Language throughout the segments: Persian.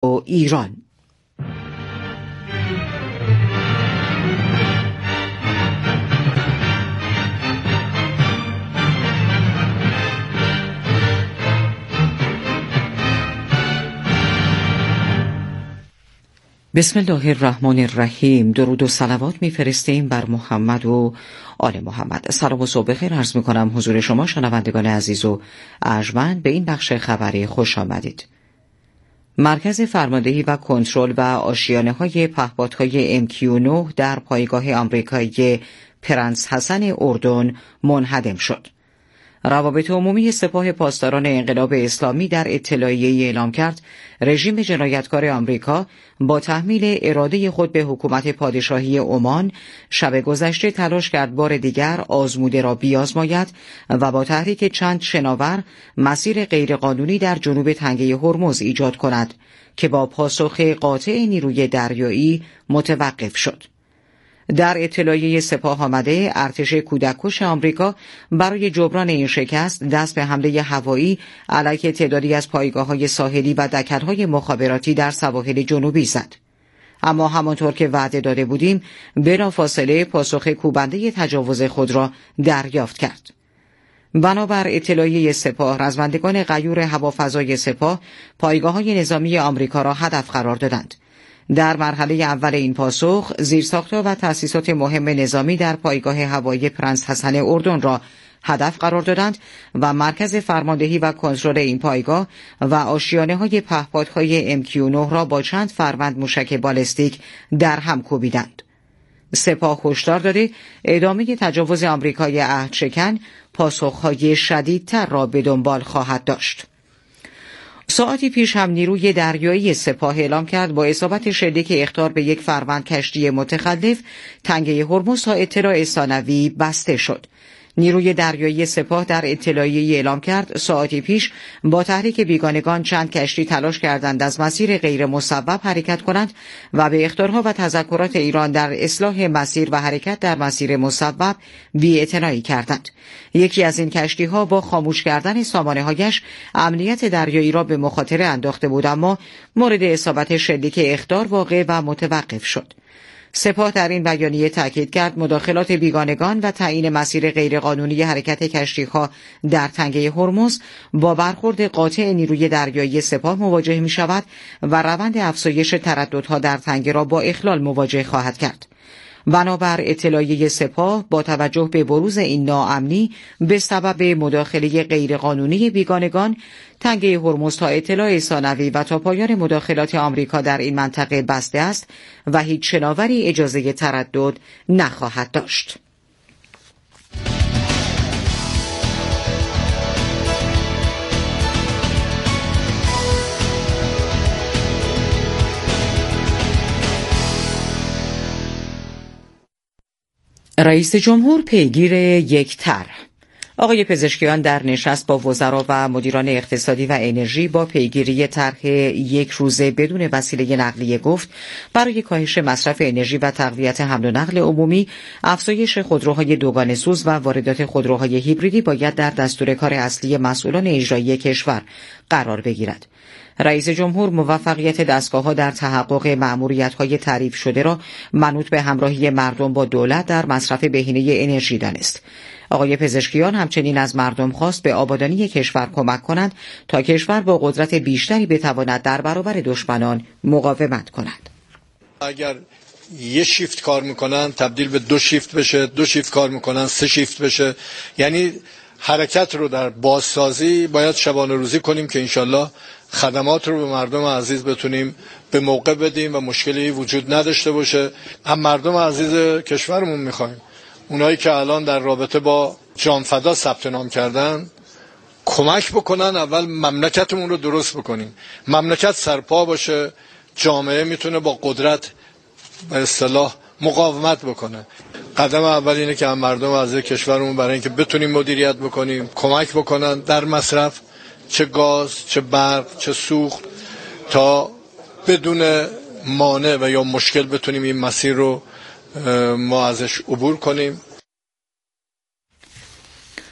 ایران. بسم الله الرحمن الرحیم. درود و صلوات میفرستیم بر محمد و آل محمد. سلام و صبح بخیر عرض میکنم حضور شما شنوندگان عزیز و ارجمند به این بخش خبری خوش آمدید. مرکز فرماندهی و کنترل و آشیانه‌های پهپادهای MQ-9 در پایگاه آمریکایی پرنس حسن اردن منهدم شد. روابط عمومی سپاه پاسداران انقلاب اسلامی در اطلاعیه‌ای اعلام کرد رژیم جنایتکار آمریکا با تحمیل اراده خود به حکومت پادشاهی عمان شب گذشته تلاش کرد بار دیگر آزموده را بیازماید و با تحریک چند شناور مسیر غیرقانونی در جنوب تنگه هرمز ایجاد کند که با پاسخ قاطع نیروی دریایی متوقف شد. در اطلاعیه سپاه آمده ارتش کودککش آمریکا برای جبران این شکست دست به حمله هوایی علیه تعدادی از پایگاه‌های ساحلی و دکل‌های مخابراتی در سواحل جنوبی زد. اما همانطور که وعده داده بودیم بلافاصله پاسخ کوبنده تجاوز خود را دریافت کرد. بنابر اطلاعیه سپاه رزمندگان غیور هوافضای سپاه پایگاه‌های نظامی آمریکا را هدف قرار دادند. در مرحله اول این پاسخ زیرساخت‌ها و تأسیسات مهم نظامی در پایگاه هوایی پرنس حسن اردن را هدف قرار دادند و مرکز فرماندهی و کنترل این پایگاه و آشیانه‌های پهپادهای MQ-9 را با چند فروند موشک بالستیک در هم کوبیدند. سپاه هشدار داده ادامه تجاوز آمریکای عهدشکن پاسخ‌های شدیدتر را به دنبال خواهد داشت. ساعتی پیش هم نیروی دریایی سپاه اعلام کرد با اصابت شلیک اخطار به یک فروند کشتی متخلف تنگه هرمز تا اطلاع ثانوی بسته شد. نیروی دریایی سپاه در اطلاعیه‌ای اعلام کرد ساعتی پیش با تحریک بیگانگان چند کشتی تلاش کردند از مسیر غیر مصوب حرکت کنند و به اخطارها و تذکرات ایران در اصلاح مسیر و حرکت در مسیر مصوب بی‌اعتنایی کردند. یکی از این کشتی‌ها با خاموش کردن سامانه‌هایش امنیت دریایی را به مخاطره انداخته بود اما مورد اصابت شلیک اخطار واقع و متوقف شد. سپاه در این بیانیه تاکید کرد مداخلات بیگانگان و تعیین مسیر غیرقانونی حرکت کشتی‌ها در تنگه هرمز با برخورد قاطع نیروی دریایی سپاه مواجه می‌شود و روند افزایش ترددها در تنگه را با اخلال مواجه خواهد کرد. بنابر اطلاعیه سپاه با توجه به بروز این ناامنی به سبب مداخله غیرقانونی بیگانگان تنگه هرمز تا اطلاع ثانوی و تا پایان مداخلات آمریکا در این منطقه بسته است و هیچ شناوری اجازه تردد نخواهد داشت. رئیس جمهور پیگیر یک طرح. آقای پزشکیان در نشست با وزرا و مدیران اقتصادی و انرژی با پیگیری طرح یک روزه بدون وسیله نقلیه گفت برای کاهش مصرف انرژی و تقویت حمل و نقل عمومی افزایش خودروهای دوگانه سوز و واردات خودروهای هیبریدی باید در دستور کار اصلی مسئولان اجرایی کشور قرار بگیرد. رئیس جمهور موفقیت دستگاه‌ها در تحقق مأموریت‌های تعریف شده را منوط به همراهی مردم با دولت در مصرف بهینه انرژی دانست. آقای پزشکیان همچنین از مردم خواست به آبادانی کشور کمک کنند تا کشور با قدرت بیشتری بتواند در برابر دشمنان مقاومت کند. اگر یه شیفت کار میکنن تبدیل به 2 شیفت بشه، 2 شیفت کار میکنن 3 شیفت بشه، یعنی حرکت رو در بازسازی باید شبانه روزی کنیم که انشالله خدمات رو به مردم عزیز بتونیم به موقع بدیم و مشکلی وجود نداشته باشه. هم مردم عزیز کشورمون میخوایم اونایی که الان در رابطه با جانفدا ثبت نام کردن کمک بکنن اول مملکتمون رو درست بکنیم، مملکت سرپا باشه، جامعه میتونه با قدرت به اصطلاح مقاومت بکنه. قدم اول اینه که هم مردم عزیز کشورمون برای اینکه بتونیم مدیریت بکنیم کمک بکنن در مصرف، چه گاز، چه برق، چه سوخت، تا بدون مانع و یا مشکل بتونیم این مسیر رو ما ازش عبور کنیم.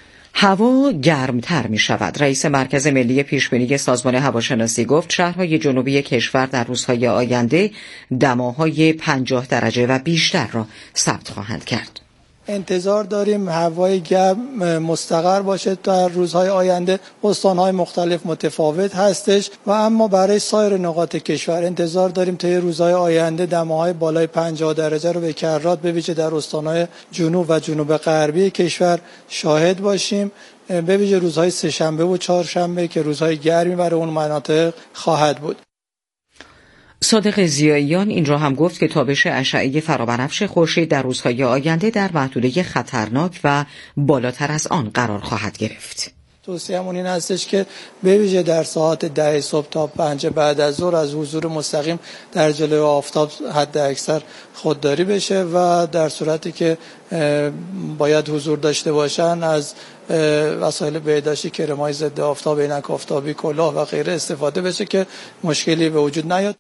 هوا گرمتر می شود. رئیس مرکز ملی پیشبینی سازمان هواشناسی گفت شهرهای جنوبی کشور در روزهای آینده دماهای 50 درجه و بیشتر را ثبت خواهند کرد. انتظار داریم هوای گرم مستقر باشه در روزهای آینده. استانهای مختلف متفاوت هستش و اما برای سایر نقاط کشور انتظار داریم طی روزهای آینده دماهای بالای 50 درجه رو به کرات به ویژه در استانهای جنوب و جنوب غربی کشور شاهد باشیم، به ویژه روزهای سه‌شنبه و چهارشنبه که روزهای گرمی برای اون مناطق خواهد بود. صادق ضیاییان این را هم گفت که تابش اشعه فرابنفش خورشید در روزهای آینده در محدوده خطرناک و بالاتر از آن قرار خواهد گرفت. توصیه‌مون این هستش که به ویژه در ساعات 10 صبح تا 5 بعد از ظهر از حضور مستقیم در جلوی آفتاب حد اکثر خودداری بشه و در صورتی که باید حضور داشته باشن از وسایل بهداشتی، کرم‌های ضد آفتاب، عینک آفتابی، کلاه و غیره استفاده بشه که مشکلی به وجود نیاد.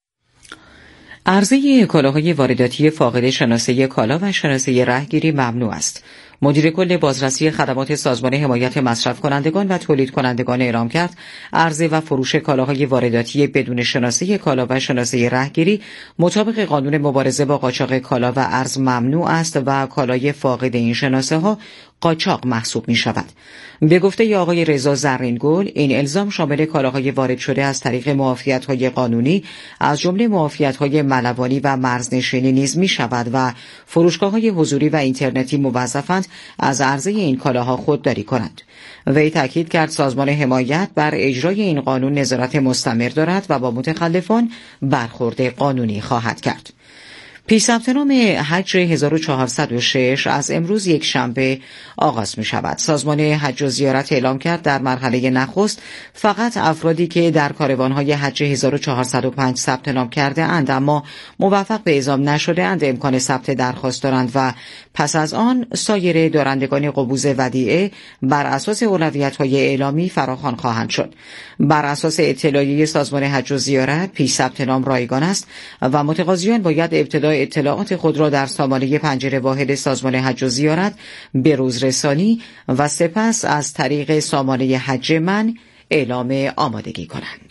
عرضه کالاهای وارداتی فاقد شناسه کالا و شناسه رهگیری ممنوع است. مدیر کل بازرسی خدمات سازمان حمایت مصرف کنندگان و تولید کنندگان اعلام کرد عرضه و فروش کالاهای وارداتی بدون شناسه کالا و شناسه رهگیری مطابق قانون مبارزه با قاچاق کالا و ارز ممنوع است و کالای فاقد این شناسه ها قاچاق محسوب می شود. به گفته آقای رضا زرینگل این الزام شامل کالاهای وارد شده از طریق معافیت‌های قانونی از جمله معافیت‌های ملوانی و مرزنشینی نیز می شود و فروشگاه‌های حضوری و اینترنتی موظفند از عرضه این کالاها خودداری کنند. وی تاکید کرد سازمان حمایت بر اجرای این قانون نظارت مستمر دارد و با متخلفان برخورد قانونی خواهد کرد. پیش ثبت نام حج 1406 از امروز یک شنبه آغاز می شود. سازمان حج و زیارت اعلام کرد در مرحله نخست فقط افرادی که در کاروانهای حج 1405 ثبت نام کرده اند اما موفق به اعزام نشده اند امکان ثبت درخواست دارند و پس از آن سایر دارندگان قبوز ودیعه بر اساس اولویت‌های اعلامی فراخوان خواهند شد. بر اساس اطلاعیه سازمان حج و زیارت پیش ثبت نام رایگان است و متقاضیان باید ابتدای اطلاعات خود را در سامانه پنجره واحد سازمان حج و زیارت به روز رسانی و سپس از طریق سامانه حج من اعلام آمادگی کنند.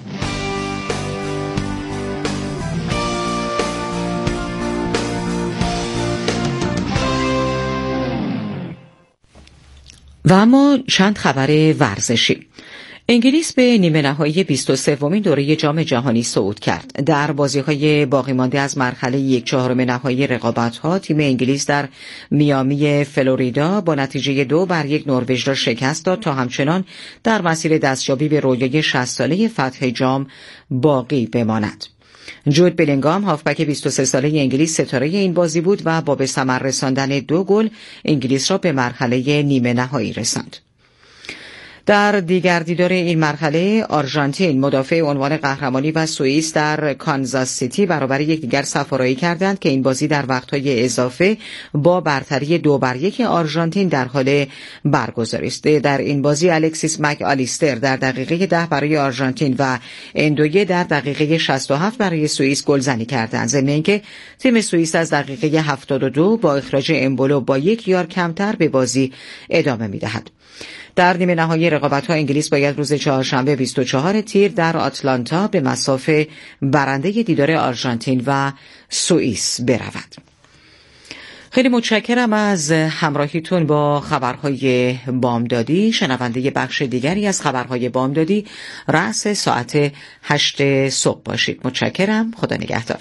و اما چند خبر ورزشی. انگلیس به نیمه نهایی 23مین دوره جام جهانی صعود کرد. در بازی‌های باقی مانده از مرحله 1/4 نهایی رقابت‌ها تیم انگلیس در میامی فلوریدا با نتیجه 2-1 نروژ را شکست داد تا همچنان در مسیر دستیابی به رویای 60 ساله فتح جام باقی بماند. جود بلینگام هافبک 23 ساله انگلیس ستاره این بازی بود و با به ثمر رساندن 2 گل انگلیس را به مرحله نیمه نهایی رساند. در دیگر دیدار این مرحله آرژانتین مدافع عنوان قهرمانی و سوئیس در کانزاس سیتی برابر یکدیگر سفارایی کردند که این بازی در وقت‌های اضافه با برتری 2-1 آرژانتین در حال برگزاری است. در این بازی الکسیس مک آلیستر در دقیقه 10 برای آرژانتین و اندویه در دقیقه 67 برای سوئیس گلزنی کردند. ضمن اینکه تیم سوئیس از دقیقه 72 با اخراج امبولو با 1 یارد کمتر به بازی ادامه می‌دهد. در نیمه نهایی رقابت‌ها انگلیس باید روز چهارشنبه 24 تیر در آتلانتا به مصاف برنده دیدار آرژانتین و سوئیس برود. خیلی متشکرم از همراهیتون با خبرهای بامدادی. شنونده بخش دیگری از خبرهای بامدادی رأس ساعت 8 صبح باشید. متشکرم. خدا نگهدار.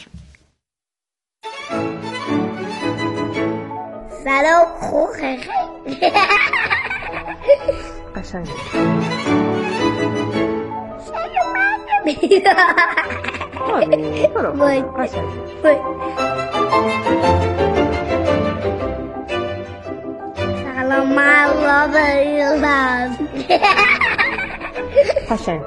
سلام خوخه قشنگ سلام من را بریدم قشنگ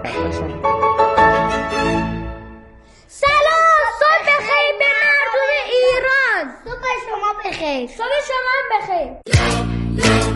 سلام صبح بخیر به مردم ایران. صبح شما بخیر. صبح شما بخیر.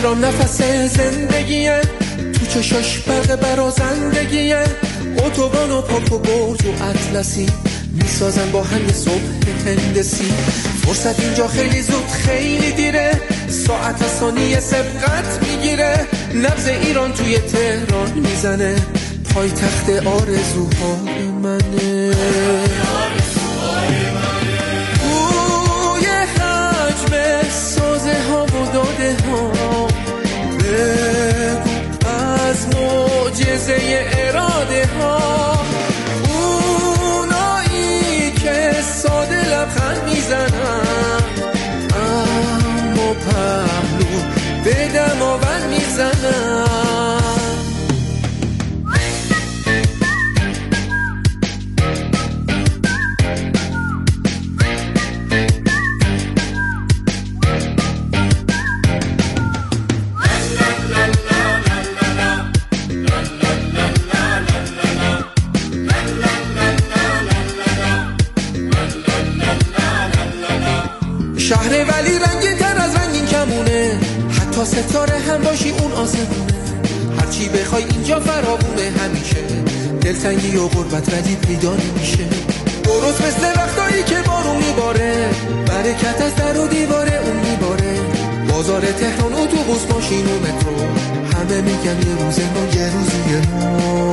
تهران نفس زندگیه، تو چشاش برق برازندگیه، اتوبان و پاک و برج و اطلسی میسازن با هم یه صبح هندسی. فرصت اینجا خیلی زود خیلی دیره، ساعت از ثانیه سبقت میگیره، نبض ایران توی تهران میزنه، پایتخت آرزوهای منه. بوی حجم سازه ها و داده ها، بگو از معجزه اراده ها، اونایی که ساده لبخند میزنن اما پهلو به دماوند میزنن. شهر ولی رنگین تر از رنگین کمونه، حتی ستاره هم باشی اون آسمونه، هرچی بخوای اینجا فراوونه همیشه، دلتنگی و غربت ولی پیدا نمیشه. درست مثل وقتایی که بارون میباره، برکت از در و دیواره اون میباره، بازار تهران اتوبوس ماشین و مترو، همه میگن یه روز نو یه روزی نو.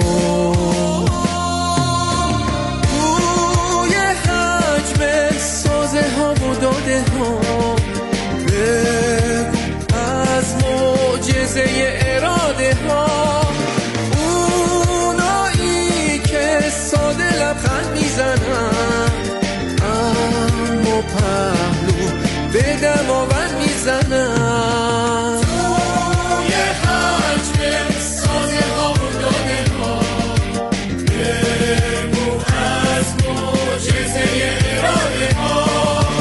بوی حجم سازه ها و داده ها، بگو از معجزه اراده ها، اونایی که ساده لبخند میزنن اما پهلو به دماوند میزنن. توی حجم سازه ها و داده ها، بگو از معجزه اراده ها،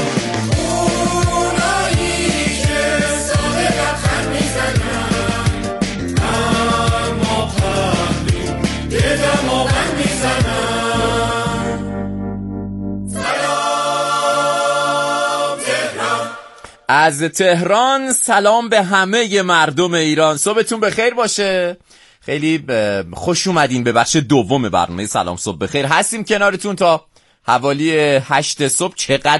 از تهران سلام به همه مردم ایران. صبحتون بخیر باشه. خیلی خوش اومدین به بخش دوم برنامه سلام صبح بخیر. هستیم کنارتون تا حوالی 8 صبح. چقدر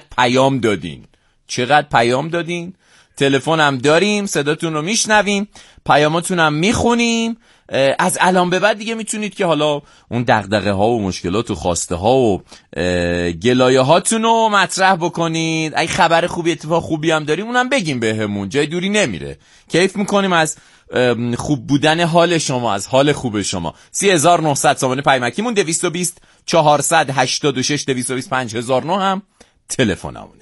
پیام دادین، تلفن هم داریم، صداتون رو میشنویم، پیاماتون هم میخونیم. از الان به بعد دیگه میتونید که حالا اون دغدغه ها و مشکلات و خواسته ها و گلایه هاتون رو مطرح بکنید. اگه خبر خوبی اتفاق خوبی هم داریم اونم بگیم بهمون، جای دوری نمیره. کیف میکنیم از خوب بودن حال شما، از حال خوب شما. 3900 سامانه پیمکیمون، 220 486 220 5009 هم تلفنمونه.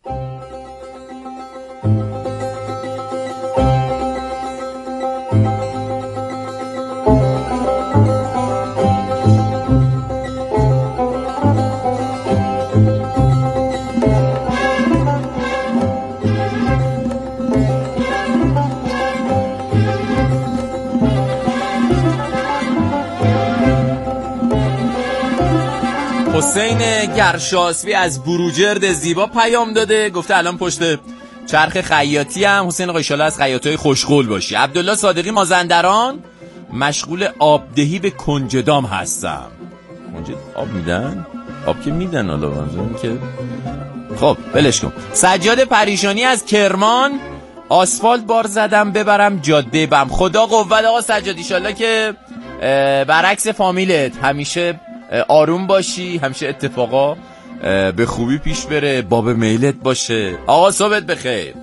حسین گرشاسبی از بروجرد زیبا پیام داده، گفته الان پشت چرخ خیاطی هم. حسین آقا ایشالا از خیاطای خوشقول باشی. عبدالله صادقی مازندران، مشغول آبدهی به کنجدام هستم. آب میدن؟ آب که میدن، حالا منظورم که خب ولش کن. سجاد پریشانی از کرمان، آسفالت بار زدم ببرم جاده بم. خدا قوت آقا سجاد، ایشالا که برعکس فامیلت همیشه آروم باشی، همیشه اتفاقا به خوبی پیش بره، باب میلت باشه. آقا صبحت بخیر.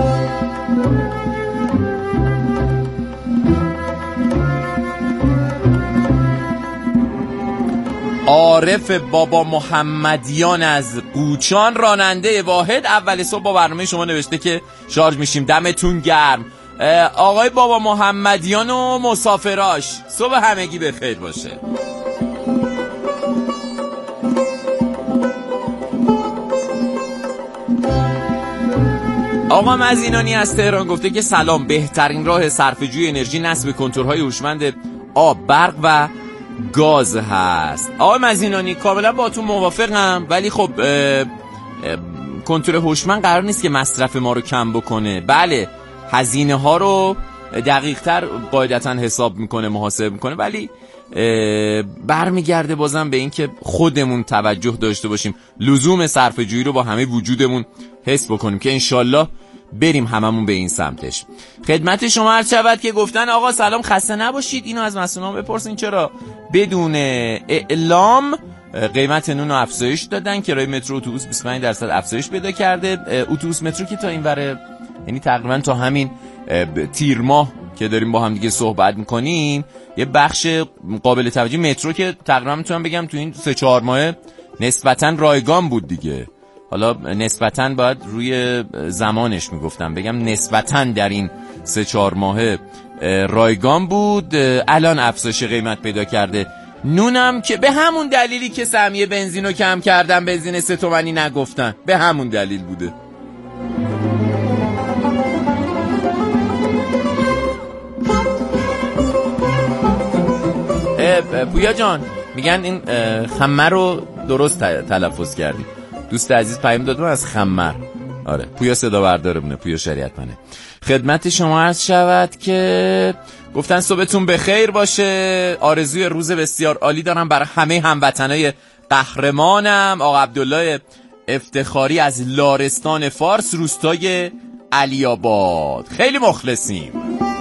عارف بابا محمدیان از قوچان، راننده واحد، اول صبح با برنامه شما نوشته که شارژ میشیم، دمتون گرم. آقای بابا محمدیان و مسافراش، صبح همگی بخیر باشه. آقا مزینانی از تهران گفته که سلام، بهترین راه صرفه‌جویی انرژی نصب کنتورهای هوشمند آب، برق و گاز هست. آقا مزینانی کاملا باهاتون موافقم، ولی خب کنتور هوشمند قرار نیست که مصرف ما رو کم بکنه. بله، هزینه ها رو دقیق‌تر قاعدتاً حساب میکنه، محاسبه میکنه، ولی برمیگرده بازم به این که خودمون توجه داشته باشیم، لزوم صرفه‌جویی رو با همه وجودمون حس بکنیم که انشالله بریم هممون به این سمتش. خدمت شما عرض شود که گفتن آقا سلام خسته نباشید، اینو از مسئولان بپرسین چرا بدون اعلام قیمت نون رو افزایش دادن، کرایه مترو اتوبوس 25% افزایش پیدا کرده. اتوبوس مترو که تا این وره، یعنی تقریبا تا همین تیر ماه که داریم با هم دیگه صحبت میکنیم، یه بخش قابل توجه مترو که تقریبا میتونم بگم تو این 3-4 ماه نسبتاً رایگان بود دیگه. حالا نسبتاً باید روی زمانش میگفتم بگم نسبتاً در این 3-4 ماه رایگان بود، الان افزایش قیمت پیدا کرده. نونم که به همون دلیلی که سهمیه بنزینو کم کردن، بنزین 3 تومانی نگفتن، به همون دلیل بوده. پویا جان میگن این خمر رو درست تلفظ کردی. دوست عزیز پیام داد از خمر. آره پویا صدا بردارمونه، پویا شریعتمنه. خدمت شما عرض شود که گفتن صبحتون بخیر باشه، آرزوی روز بسیار عالی دارم برای همه هموطنای قهرمانم. آقا عبدالله افتخاری از لارستان فارس، روستای علی آباد. خیلی مخلصیم.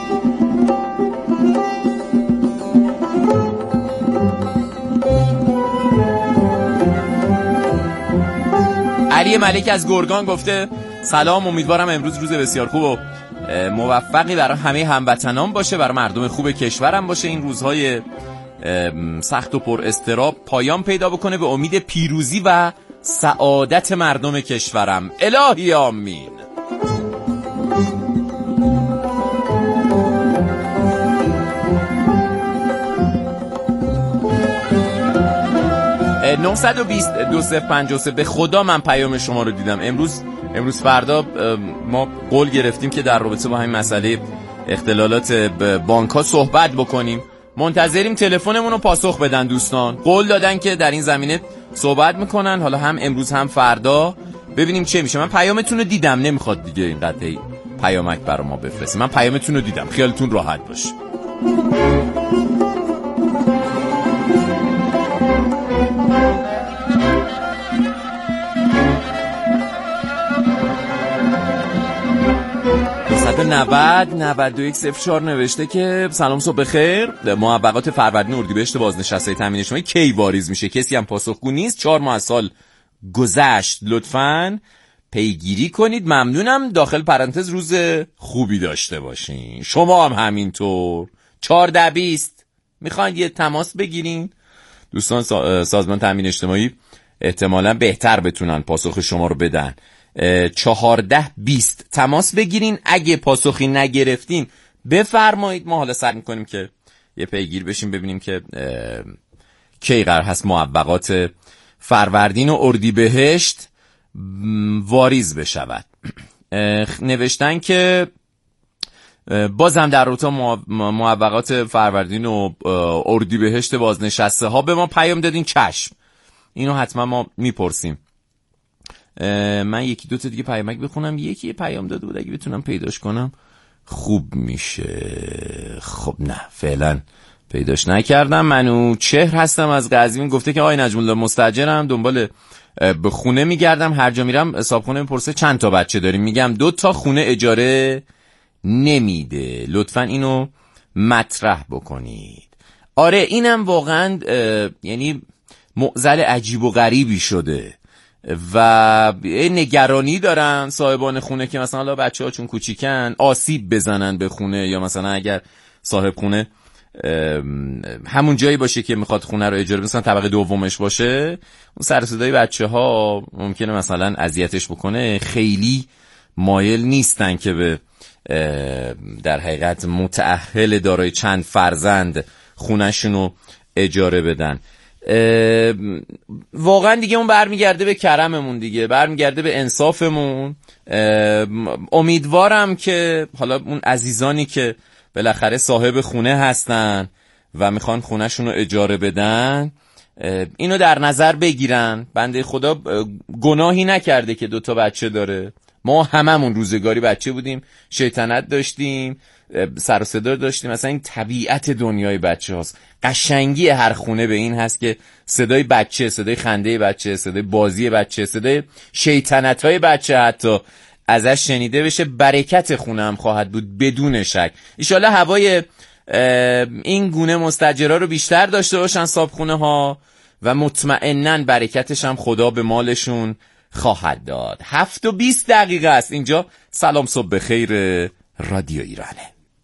علی ملک از گرگان گفته سلام، امیدوارم امروز روز بسیار خوب و موفقی برای همه هموطنان باشه، برای مردم خوب کشورم باشه، این روزهای سخت و پر اضطراب پایان پیدا بکنه به امید پیروزی و سعادت مردم کشورم. الهی آمین. اه 920-2053 به خدا من پیام شما رو دیدم. امروز فردا ما قول گرفتیم که در رابطه با همین مسئله اختلالات بانک ها صحبت بکنیم. منتظریم تلفنمون رو پاسخ بدن دوستان. قول دادن که در این زمینه صحبت میکنن، حالا هم امروز هم فردا، ببینیم چه میشه. من پیامتون رو دیدم، نمیخواد دیگه اینقدر پیامک برای ما بفرستید. من پیامتون رو دیدم، خیالتون راحت باشه. (90) 9104 نوشته که سلام صبح بخیر، محوقات فروردین اردیبهشت بازنشسته تامین اجتماعی کی واریز میشه؟ کسی هم پاسخگو نیست. 4 ماه از سال گذشت، لطفاً پیگیری کنید. ممنونم. داخل پرانتز روز خوبی داشته باشین. شما هم همینطور. 1420 میخواین یه تماس بگیرین؟ دوستان سازمان تامین اجتماعی احتمالاً بهتر بتونن پاسخ شما رو بدن. 1420 تماس بگیرین. اگه پاسخی نگرفتین بفرمایید، ما حالا سعی میکنیم که یه پیگیر بشیم ببینیم که کی قرار هست محوقات فروردین و اردیبهشت واریز بشود. نوشتن که بازم در رابطه محوقات فروردین و اردیبهشت بازنشسته ها به ما پیام دادین. چشم، اینو حتما ما میپرسیم. من یکی دو تا دیگه پیامک بخونم. یکی پیام داده بود، اگه بتونم پیداش کنم خوب میشه. خب نه فعلا پیداش نکردم. منوچهر هستم از قزوین، گفته که آقای نجم الله مستاجرم، دنبال به خونه میگردم، هر جا میرم صاحب میپرسه چند تا بچه داریم، میگم 2 تا، خونه اجاره نمیده. لطفا اینو مطرح بکنید. آره اینم واقعا یعنی معضل عجیب و غریبی شده و نگرانی دارن صاحبان خونه که مثلا حالا بچه‌ها چون کوچیکن آسیب بزنن به خونه، یا مثلا اگر صاحب خونه همون جایی باشه که میخواد خونه رو اجاره، مثلا طبقه دومش باشه، اون سر صدای بچه‌ها ممکنه مثلا اذیتش بکنه. خیلی مایل نیستن که به در حقیقت متأهل دارای چند فرزند خونه‌شون رو اجاره بدن. واقعا دیگه اون برمیگرده به کرممون، دیگه برمیگرده به انصافمون. امیدوارم که حالا اون عزیزانی که بالاخره صاحب خونه هستن و میخوان خونهشون رو اجاره بدن اینو در نظر بگیرن. بنده خدا گناهی نکرده که 2 تا بچه داره، ما هممون روزگاری بچه بودیم، شیطنت داشتیم، سر و صدا داشتیم. مثلا این طبیعت دنیای بچه هاست. قشنگی هر خونه به این هست که صدای بچه، صدای خنده بچه، صدای بازی بچه، صدای شیطنت های بچه حتی ازش شنیده بشه. برکت خونه هم خواهد بود بدون شک. ایشالله هوای این گونه مستاجرها رو بیشتر داشته باشن صاحبخونه ها و مطمئناً برکتش هم خدا به مالشون خواهد داد. 7:20 است. اینجا سلام صبح بخیر رادیو ایرانه.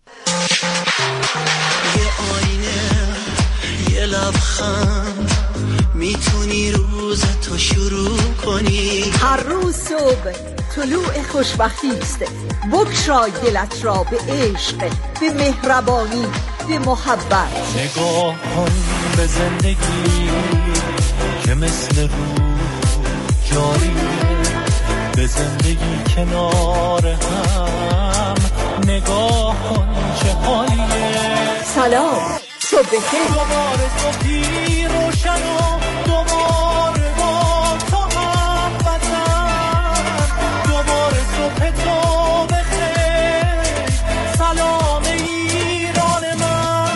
یه آینه، یه لبخند، میتونی روزتو شروع کنی. هر روز صبح طلوع خوشبختی است. بگشای دلت را به عشق، به مهربانی، به محبت. نگاه کن به زندگی که مثل روح جاریه، به زندگی کنار هم نگاه کن چه حالیه. سلام صبح بخیر. دوباره صبحی روشن و دوباره با تو هم وطن، دوباره صبح تو بخیر. سلام ایران من.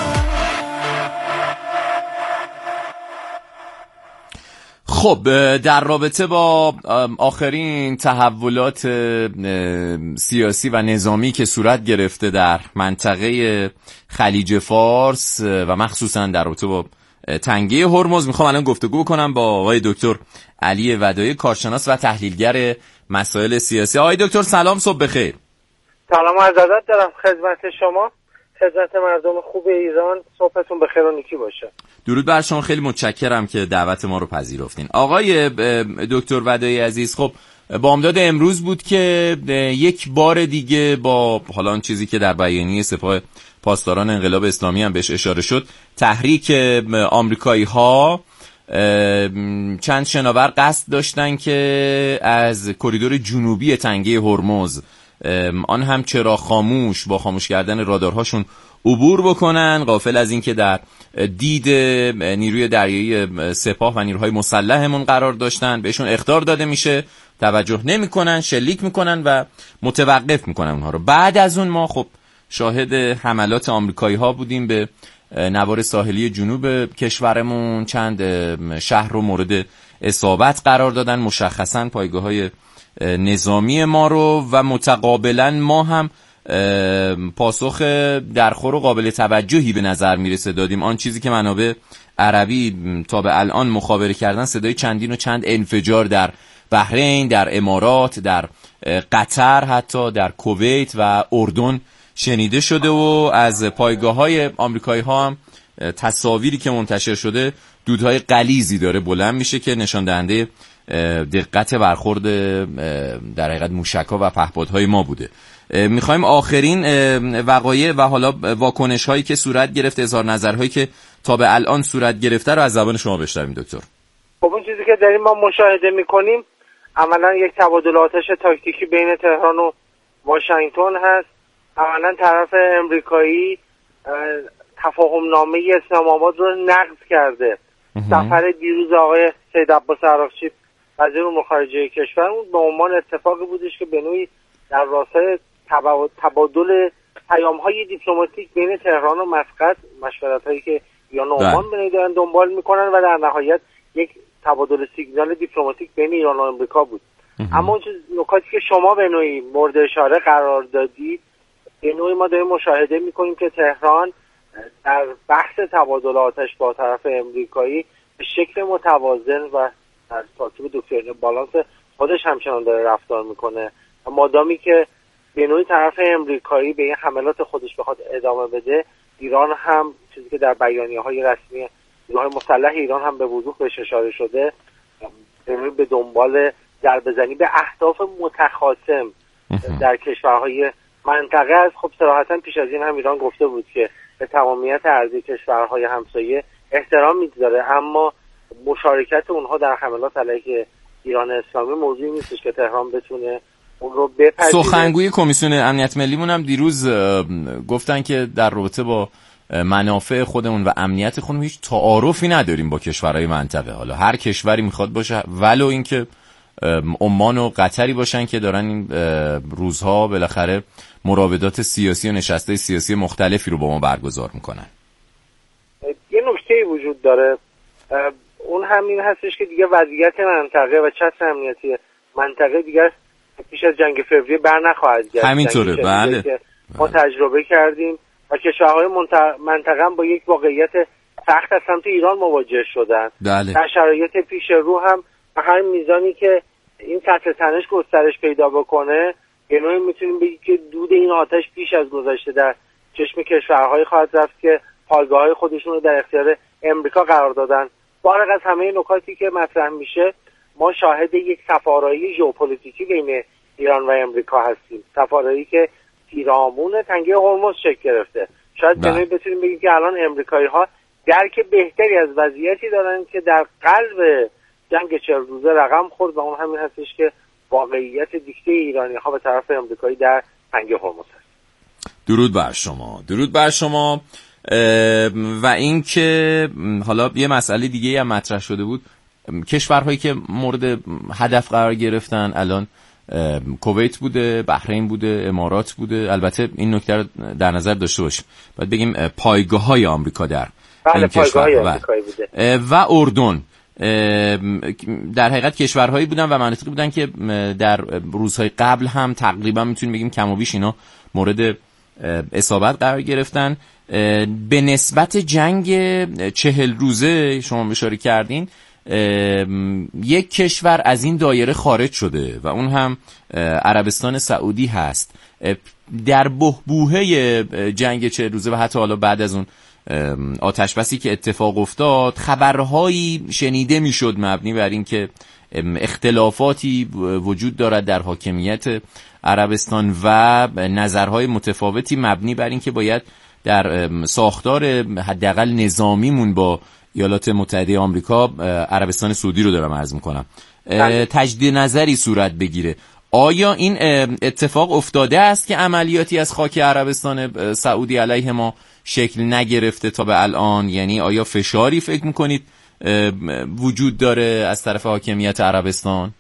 خب در رابطه با آخرین تحولات سیاسی و نظامی که صورت گرفته در منطقه خلیج فارس و مخصوصا در رابطه با تنگه هرمز میخوام الان گفتگو کنم با آقای دکتر علی ودایی، کارشناس و تحلیلگر مسائل سیاسی. آقای دکتر سلام، صبح بخیر. سلام و عزت دارم خدمت شما، خدمت مردم خوب ایران. صبحتون بخیر و نیکی باشه. درود بر شما، خیلی متشکرم که دعوت ما رو پذیرفتین. آقای دکتر ودایی عزیز، خب بامداد امروز بود که یک بار دیگه با حالا اون چیزی که در بیانیه سپاه پاسداران انقلاب اسلامی هم بهش اشاره شد، تحریک آمریکایی ها چند شناور قصد داشتن که از کریدور جنوبی تنگه هرمز، آن هم چرا خاموش، با خاموش کردن رادارهاشون عبور بکنن، غافل از این که در دید نیروی دریایی سپاه و نیروهای مسلحمون قرار داشتن. بهشون اخطار داده میشه، توجه نمیکنن، شلیک میکنن و متوقف میکنن اونها رو. بعد از اون ما خب شاهد حملات آمریکایی ها بودیم به نوار ساحلی جنوب کشورمون. چند شهر رو مورد اصابت قرار دادن، مشخصا پایگاه‌های نظامی ما رو، و متقابلا ما هم پاسخ درخور و قابل توجهی به نظر میرسه دادیم. آن چیزی که منابع عربی تا به الان مخابره کردن، صدای چندین و چند انفجار در بحرین، در امارات، در قطر، حتی در کویت و اردن شنیده شده، و از پایگاه‌های آمریکایی ها هم تصاویری که منتشر شده دودهای غلیظی داره بلند میشه که نشان دهنده دقت برخورد در حقیقت موشک‌ها و پهپادهای ما بوده. میخوایم آخرین وقایع و حالا واکنش هایی که صورت گرفته، اظهار نظرهایی که تا به الان صورت گرفته رو از زبان شما بشنویم دکتر. خب اون چیزی که داریم ما مشاهده میکنیم عملا یک تبادل آتش تاکتیکی بین تهران و واشنگتن هست. عملا طرف امریکایی تفاهم نامه اسلام آباد رو نقض کرده. سفر دیروز آقای سید عباس عراقچی وزیر امور خارجه کشور اون به عنوان اتفاقی بودش که به نوعی در راستای تبادل پیام‌های دیپلماتیک بین تهران و مسقط، مشورت‌هایی که ایران و عمان به نوعی دارن دنبال می‌کنن، و در نهایت یک تبادل سیگنال دیپلماتیک بین ایران و آمریکا بود. اما اون نکاتی که شما به نوعی مورد اشاره قرار دادید، به نوعی ما داریم مشاهده می‌کنیم که تهران در بحث تبادل آتش با طرف امریکایی به شکل متوازن و در تاکید دکترین بالانس خودش همچنان داره رفتار میکنه. مادامی که به نوعی طرف امریکایی به این حملات خودش بخواد ادامه بده، ایران هم چیزی که در بیانیه‌های رسمی نیروهای مسلح ایران هم به وضوح بهش اشاره شده، به دنبال ضربه‌زنی به اهداف متخاصم در کشورهای منطقه است. خب صراحتاً پیش از این هم ایران گفته بود که به تمامیت ارضی کشورهای همسایه احترام می‌گذاره، اما مشارکت اونها در حملات علیه ایران اسلامی موضوعی نیستش که تهران بتونه اون رو بپذیره. سخنگوی کمیسیون امنیت ملیمون هم دیروز گفتن که در رابطه با منافع خودمون و امنیت خودمون هیچ تعارفی نداریم با کشورهای منطقه. حالا هر کشوری میخواد باشه، ولو اینکه عمان و قطری باشن که دارن این روزها بالاخره مراودات سیاسی و نشست‌های سیاسی مختلفی رو با ما برگزار میکنن. یه نکته وجود داره، اون همین هستش که دیگه وضعیت منطقه و چتر امنیتی منطقه دیگه پیش از جنگ فوریه بر نخواهد گشت. همینطوره. بله که ما تجربه کردیم و کشورهای منطقه هم با یک واقعیت سخت از سمت ایران مواجه شدن. بله. در شرایط پیش رو هم به هر میزانی که این سطح تنش گسترش پیدا بکنه، یه نوعی میتونیم بگیم که دود این آتش پیش از گذشته در چشم کشورهایی خواهد رفت که پایگاه‌های خودشون رو در اختیار امریکا قرار دادن. فارغ از همه نکاتی که مطرح میشه، ما شاهد یک صف‌آرایی ژئوپلیتیکی بین ایران و امریکا هستیم. صف‌آرایی که پیرامون تنگه هرمز شکل گرفته. شاید بتونیم بگیم که الان امریکایی‌ها درک بهتری از وضعیتی دارن که در قلب جنگ 40 روزه رقم خورد و اون همین هستش که واقعیت دیکته ایرانی‌ها به طرف امریکایی در تنگه هرمز هست. درود بر شما. درود بر شما. و این که حالا یه مسئله دیگه هم مطرح شده بود، کشورهایی که مورد هدف قرار گرفتن الان کویت بوده، بحرین بوده، امارات بوده. البته این نکته رو در نظر داشته باشیم، باید بگیم پایگاه‌های آمریکا در این کشورها و اردن در حقیقت کشورهایی بودن و مناطقی بودن که در روزهای قبل هم تقریبا میتونیم بگیم کم و بیش اینا مورد اصابت قرار گرفتن. به نسبت جنگ 40 روزه شما اشاره کردین، یک کشور از این دایره خارج شده و اون هم عربستان سعودی هست. در بحبوحه جنگ 40 روزه و حتی حالا بعد از اون آتشبسی که اتفاق افتاد، خبرهایی شنیده میشد مبنی بر این که اختلافاتی وجود دارد در حاکمیت عربستان و نظرهای متفاوتی مبنی بر این که باید در ساختار حداقل نظامیمون با ایالات متحده آمریکا، عربستان سعودی رو دارم عرض میکنم، تجدید نظری صورت بگیره. آیا این اتفاق افتاده است که عملیاتی از خاک عربستان سعودی علیه ما شکل نگرفته تا به الان؟ یعنی آیا فشاری فکر میکنید وجود داره از طرف حاکمیت عربستان؟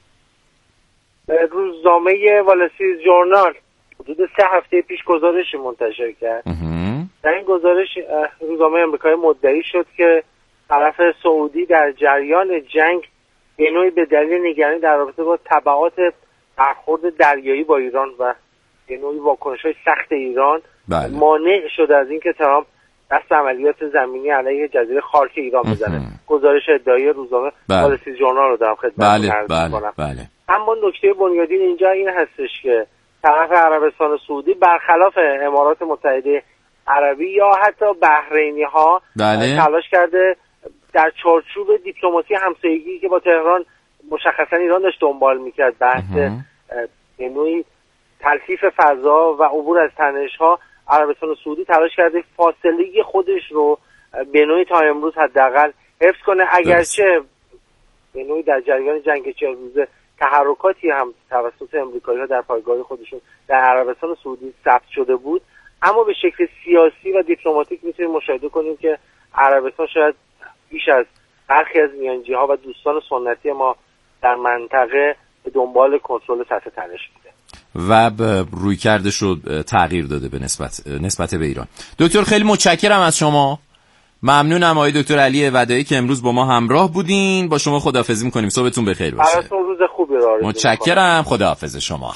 روزنامه وال استریت جورنال حدود 3 هفته پیش گزارشی منتشر کرد. در این گزارش روزنامه آمریکایی مدعی شد که طرف سعودی در جریان جنگ به نوعی به دلیل نگرانی در رابطه با تبعات برخورد دریایی با ایران و به نوعی واکنش‌های سخت ایران مانع شده از اینکه ترامپ دست عملیات زمینی علیه جزیره خارک ایران بزنه. گزارش ادعایی روزنامه وال استریت جورنال رو دارم خدمتتون عرض می‌کنم. اما نکته بنیادین اینجا این هستش که طرف عربستان سعودی برخلاف امارات متحده عربی یا حتی بحرینی‌ها تلاش کرده در چارچوب دیپلماسی همسایگی که با تهران مشخصا ایران داشت دنبال میکرد، بحث به نوعی تلفیف فضا و عبور از تنش‌ها، عربستان سعودی تلاش کرده فاصله خودش رو به نوعی تا امروز حداقل حفظ کنه، اگرچه به نوعی در جریان جنگ 40 روزه تحرکاتی هم توسط امریکایی‌ها در پایگاه خودشون در عربستان سعودی ثبت شده بود، اما به شکل سیاسی و دیپلماتیک میتونیم مشاهده کنیم که عربستان شاید بیش از برخی از میانجی‌ها و دوستان سنتی ما در منطقه به دنبال کنترل سطح تنش بوده و رویکردش رو تغییر داده به نسبت به ایران. دکتر خیلی متشکرم از شما. ممنونم آقای دکتر علی ودایی که امروز با ما همراه بودین. با شما خداحافظی می‌کنیم. صبحتون بخیر باشه. براتون روز خوبی رو آرزو متشکرم. خداحافظ شما.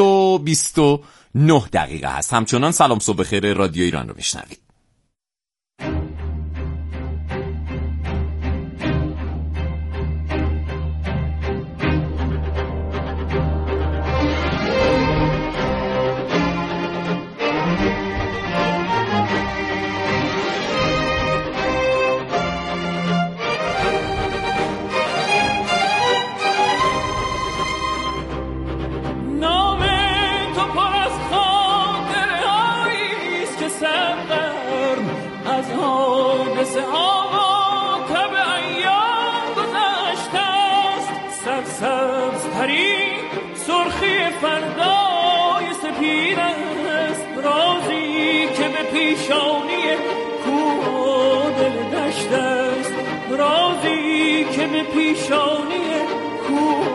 7:29 دقیقه هست. همچنان سلام صبح بخیر رادیو ایران رو میشنوید. فردای سپید است رازی که به پیشانی کوه دل دشت است رازی که به پیشانی کوه